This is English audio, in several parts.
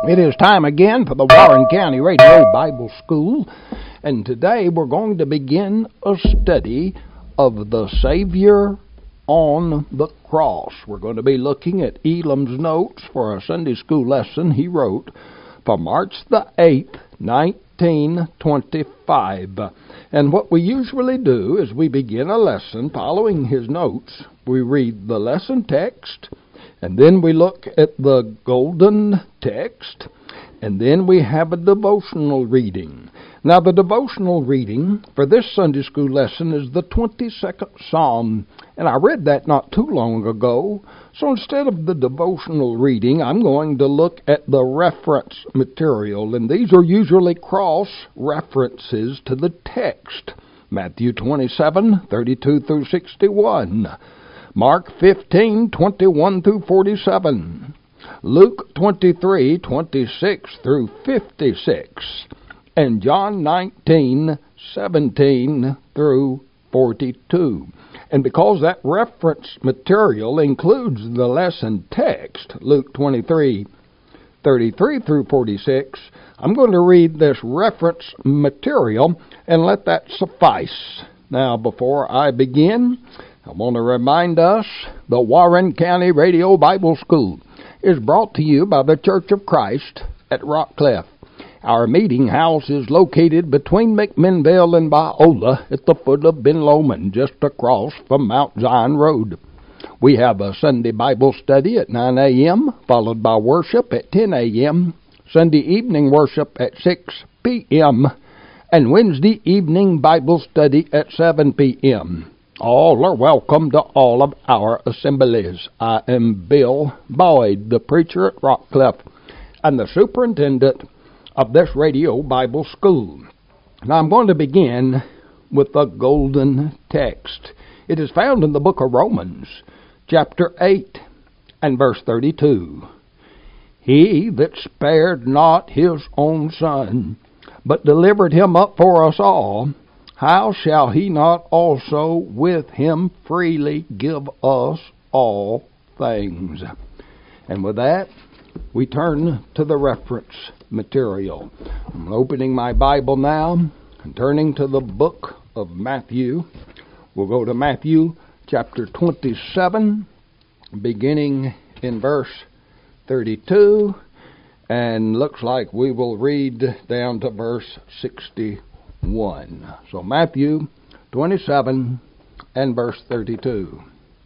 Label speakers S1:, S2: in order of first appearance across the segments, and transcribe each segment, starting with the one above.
S1: It is time again for the Warren County Radio Bible School, and today we're going to begin a study of the Savior on the cross. We're going to be looking at Elam's notes for a Sunday school lesson he wrote for March the 8th, 1925. And what we usually do is we begin a lesson following his notes. We read the lesson text, and then we look at the golden text, and then we have a devotional reading. Now, the devotional reading for this Sunday school lesson is the 22nd Psalm, and I read that not too long ago. So instead of the devotional reading, I'm going to look at the reference material, and these are usually cross-references to the text. Matthew 27:32 through 61. Mark 15:21 through 47. Luke 23:26 through 56. And John 19:17 through 42. And because that reference material includes the lesson text, Luke 23:33 through 46, I'm going to read this reference material and let that suffice. Now, before I begin, I want to remind us the Warren County Radio Bible School is brought to you by the Church of Christ at Rockcliffe. Our meeting house is located between McMinnville and Biola at the foot of Ben Lomond, just across from Mount Zion Road. We have a Sunday Bible study at 9 a.m., followed by worship at 10 a.m., Sunday evening worship at 6 p.m., and Wednesday evening Bible study at 7 p.m. All are welcome to all of our assemblies. I am Bill Boyd, the preacher at Rockcliffe, and the superintendent of this radio Bible school. Now I'm going to begin with the golden text. It is found in the book of Romans, chapter 8 and verse 32. He that spared not his own son, but delivered him up for us all, how shall he not also with him freely give us all things? And with that, we turn to the reference material. I'm opening my Bible now and turning to the book of Matthew. We'll go to Matthew chapter 27, beginning in verse 32, and looks like we will read down to verse 61. So Matthew 27 and verse 32.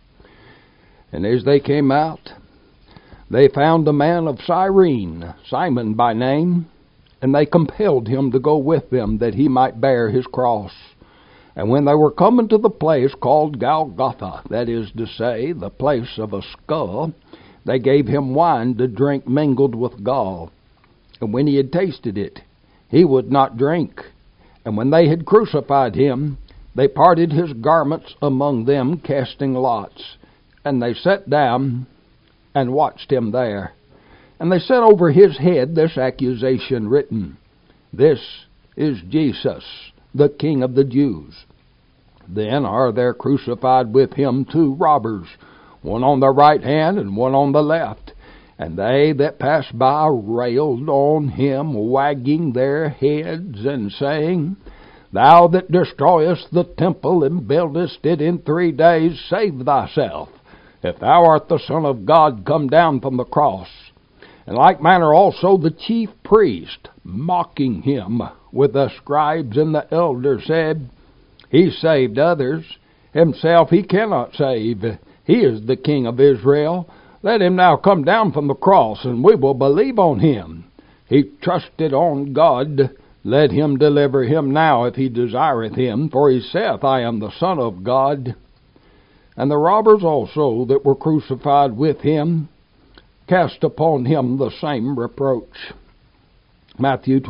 S1: And as they came out, they found a man of Cyrene, Simon by name, and they compelled him to go with them, that he might bear his cross. And when they were coming to the place called Golgotha, that is to say, the place of a skull, they gave him wine to drink mingled with gall. And when he had tasted it, he would not drink. And when they had crucified him, they parted his garments among them, casting lots. And they sat down and watched him there. And they set over his head this accusation written, This is Jesus, the King of the Jews. Then are there crucified with him 2 robbers, one on the right hand and one on the left. And they that passed by railed on him, wagging their heads and saying, Thou that destroyest the temple and buildest it in 3 days, save thyself. If thou art the Son of God, come down from the cross. In like manner also the chief priest, mocking him with the scribes and the elders, said, He saved others, himself he cannot save. He is the King of Israel. Let him now come down from the cross, and we will believe on him. He trusted on God. Let him deliver him now, if he desireth him. For he saith, I am the Son of God. And the robbers also that were crucified with him cast upon him the same reproach. Matthew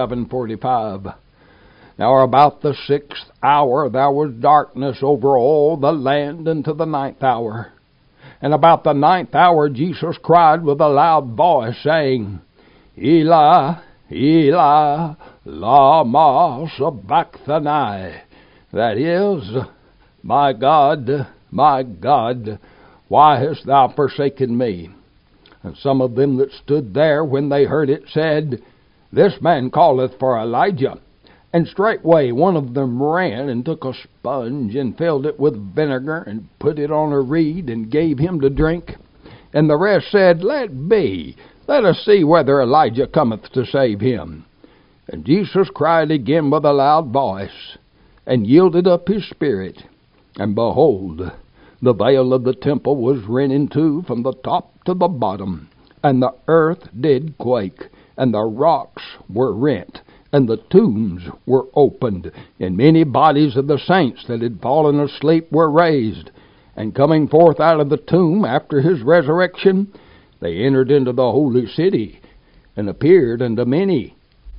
S1: 27:45. Now about the 6th hour there was darkness over all the land unto the 9th hour. And about the 9th hour Jesus cried with a loud voice, saying, Eli, Eli, lama sabachthani. That is, my God, why hast thou forsaken me? And some of them that stood there, when they heard it, said, This man calleth for Elijah. And straightway one of them ran and took a sponge, and filled it with vinegar, and put it on a reed, and gave him to drink. And the rest said, Let be, let us see whether Elijah cometh to save him. And Jesus cried again with a loud voice, and yielded up his spirit. And behold, the veil of the temple was rent in two from the top to the bottom, and the earth did quake, and the rocks were rent, and the tombs were opened, and many bodies of the saints that had fallen asleep were raised. And coming forth out of the tomb after his resurrection, they entered into the holy city, and appeared unto many.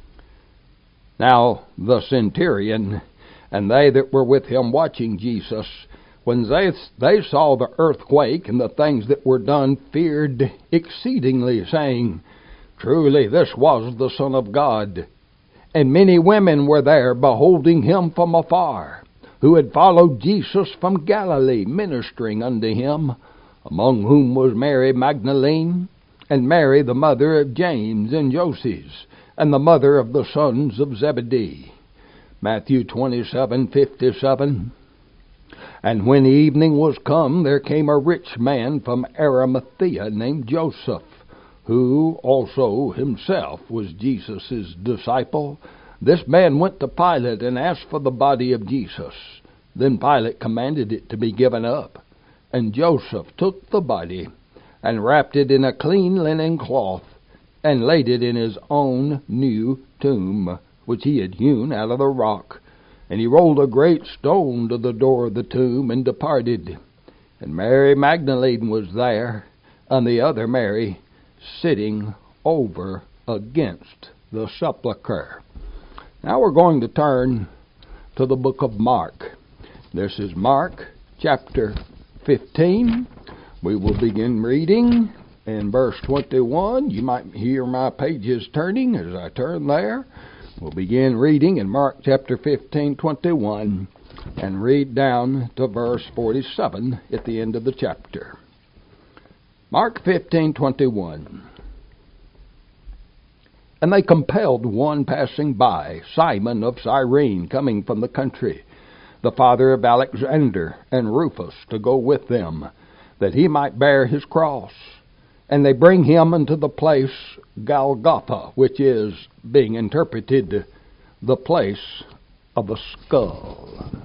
S1: Now the centurion and they that were with him watching Jesus, when they saw the earthquake and the things that were done, feared exceedingly, saying, Truly this was the Son of God. And many women were there, beholding him from afar, who had followed Jesus from Galilee, ministering unto him, among whom was Mary Magdalene, and Mary the mother of James and Joses, and the mother of the sons of Zebedee. Matthew 27:57. And when evening was come, there came a rich man from Arimathea named Joseph, who also himself was Jesus' disciple. This man went to Pilate and asked for the body of Jesus. Then Pilate commanded it to be given up. And Joseph took the body and wrapped it in a clean linen cloth, and laid it in his own new tomb, which he had hewn out of the rock. And he rolled a great stone to the door of the tomb, and departed. And Mary Magdalene was there, and the other Mary, sitting over against the sepulchre. Now we're going to turn to the book of Mark. This is Mark chapter 15. We will begin reading in verse 21. You might hear my pages turning as I turn there. We'll begin reading in Mark chapter 15:21 and read down to verse 47 at the end of the chapter. Mark 15:21. And they compelled one passing by, Simon of Cyrene, coming from the country, the father of Alexander and Rufus, to go with them, that he might bear his cross. And they bring him unto the place Golgotha, which is, being interpreted, the place of a skull.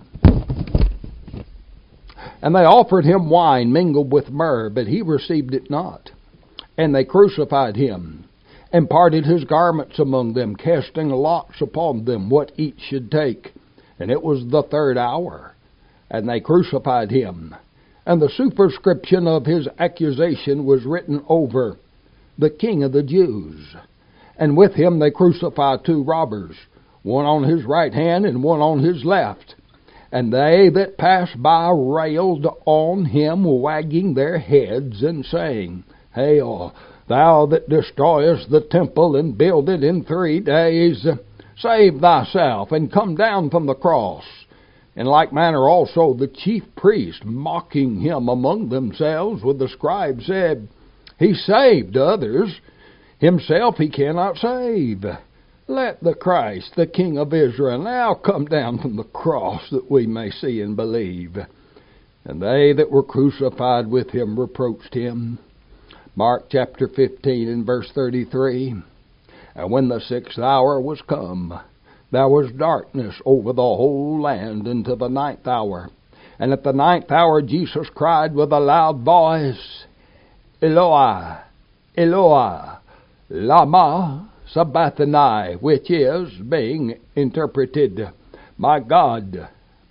S1: And they offered him wine mingled with myrrh, but he received it not. And they crucified him, and parted his garments among them, casting lots upon them what each should take. And it was the third hour. And they crucified him. And the superscription of his accusation was written over, The King of the Jews. And with him they crucified two robbers, one on his right hand and one on his left. And they that passed by railed on him, wagging their heads, and saying, Hail, thou that destroyest the temple and build it in 3 days, save thyself, and come down from the cross. In like manner also the chief priests, mocking him among themselves with the scribes, said, He saved others, himself he cannot save. Let the Christ, the King of Israel, now come down from the cross, that we may see and believe. And they that were crucified with him reproached him. Mark chapter 15 and verse 33. And when the 6th hour was come, there was darkness over the whole land until the 9th hour. And at the 9th hour Jesus cried with a loud voice, Eloi, Eloi, lama sabachthani, which is, being interpreted, My God,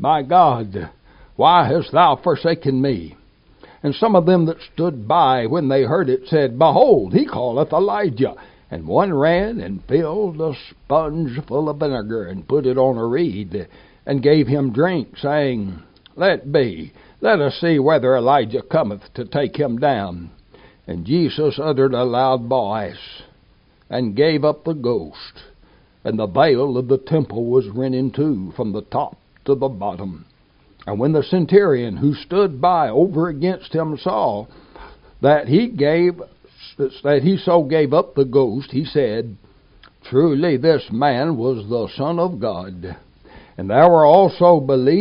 S1: why hast thou forsaken me? And some of them that stood by, when they heard it, said, Behold, he calleth Elijah. And one ran and filled a sponge full of vinegar, and put it on a reed, and gave him drink, saying, Let be, let us see whether Elijah cometh to take him down. And Jesus uttered a loud voice, and gave up the ghost. And the veil of the temple was rent in two from the top to the bottom. And when the centurion who stood by over against him saw that, he gave that he so gave up the ghost, he said, "Truly this man was the Son of God." And there were also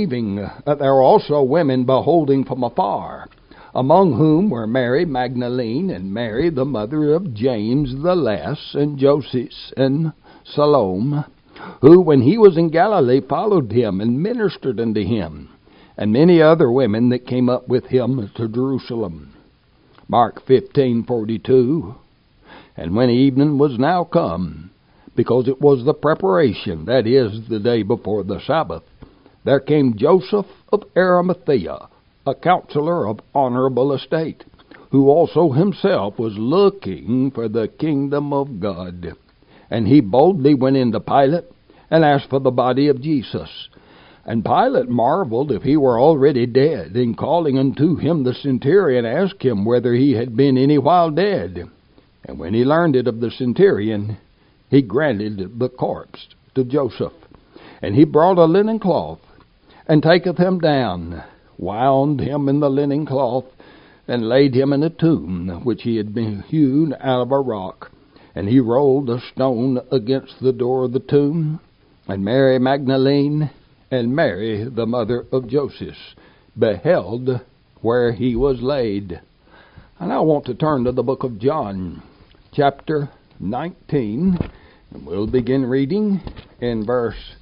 S1: women beholding from afar, among whom were Mary Magdalene, and Mary the mother of James the Less, and Joseph, and Salome, who, when he was in Galilee, followed him and ministered unto him, and many other women that came up with him to Jerusalem. Mark 15:42. And when evening was now come, because it was the preparation, that is, the day before the Sabbath, there came Joseph of Arimathea, a counselor of honorable estate, who also himself was looking for the kingdom of God. And he boldly went into Pilate, and asked for the body of Jesus. And Pilate marveled if he were already dead, and calling unto him the centurion, asked him whether he had been any while dead. And when he learned it of the centurion, he granted the corpse to Joseph. And he brought a linen cloth, and taketh him down, wound him in the linen cloth, and laid him in a tomb, which he had been hewn out of a rock. And he rolled a stone against the door of the tomb. And Mary Magdalene, and Mary, the mother of Joseph, beheld where he was laid. And I want to turn to the book of John, chapter 19, and we'll begin reading in verse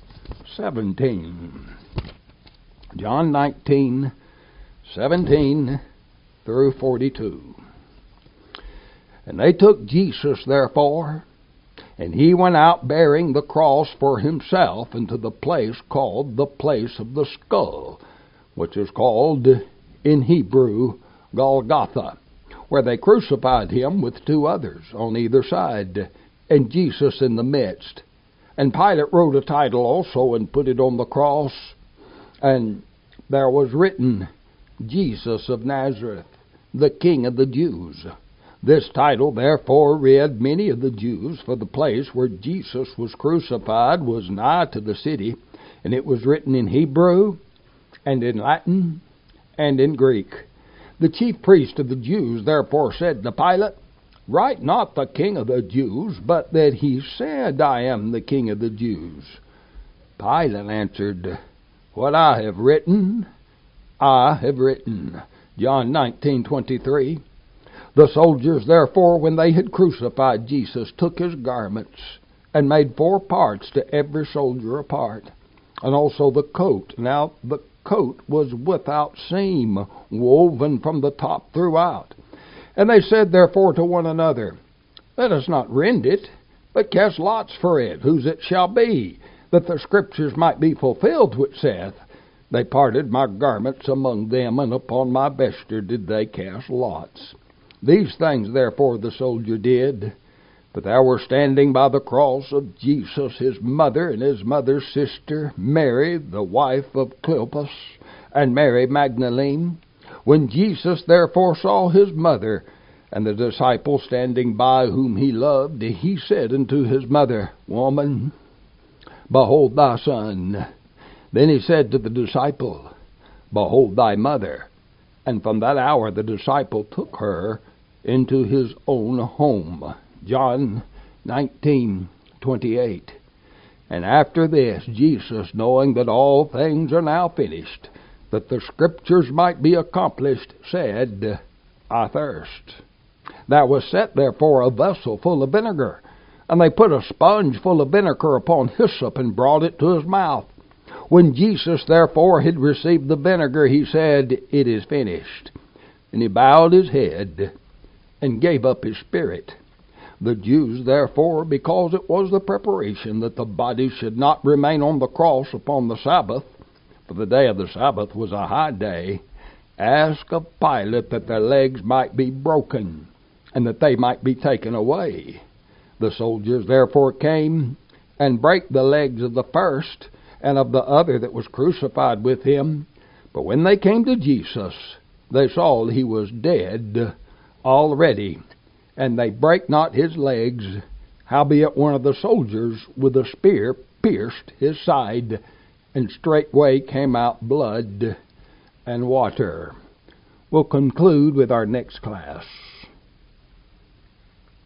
S1: 17. John 19, 17 through 42. And they took Jesus, therefore, and he went out bearing the cross for himself into the place called the place of the skull, which is called in Hebrew Golgotha, where they crucified him with two others on either side, and Jesus in the midst. And Pilate wrote a title also and put it on the cross, and there was written, Jesus of Nazareth, the King of the Jews. This title therefore read many of the Jews, for the place where Jesus was crucified was nigh to the city, and it was written in Hebrew, and in Latin, and in Greek. The chief priest of the Jews therefore said to Pilate, Write not the King of the Jews, but that he said, I am the King of the Jews. Pilate answered, What I have written, I have written. John 19:23. The soldiers, therefore, when they had crucified Jesus, took his garments, and made 4 parts to every soldier a part, and also the coat. Now the coat was without seam, woven from the top throughout. And they said therefore to one another, Let us not rend it, but cast lots for it, whose it shall be, that the Scriptures might be fulfilled, which saith, They parted my garments among them, and upon my vesture did they cast lots. These things therefore the soldier did. But there were standing by the cross of Jesus his mother, and his mother's sister, Mary, the wife of Cleopas, and Mary Magdalene. When Jesus therefore saw his mother, and the disciple standing by whom he loved, he said unto his mother, Woman, behold thy son. Then he said to the disciple, Behold thy mother. And from that hour the disciple took her into his own home. John 19:28. And after this, Jesus, knowing that all things are now finished, that the Scriptures might be accomplished, said, I thirst. There was set therefore a vessel full of vinegar, and they put a sponge full of vinegar upon hyssop, and brought it to his mouth. When Jesus therefore had received the vinegar, he said, It is finished. And he bowed his head, and gave up his spirit. The Jews therefore, because it was the preparation that the body should not remain on the cross upon the Sabbath, for the day of the Sabbath was a high day, asked of Pilate that their legs might be broken, and that they might be taken away. The soldiers therefore came, and brake the legs of the first, and of the other that was crucified with him. But when they came to Jesus, they saw he was dead already, and they brake not his legs. Howbeit one of the soldiers with a spear pierced his side, and straightway came out blood and water. We'll conclude with our next class.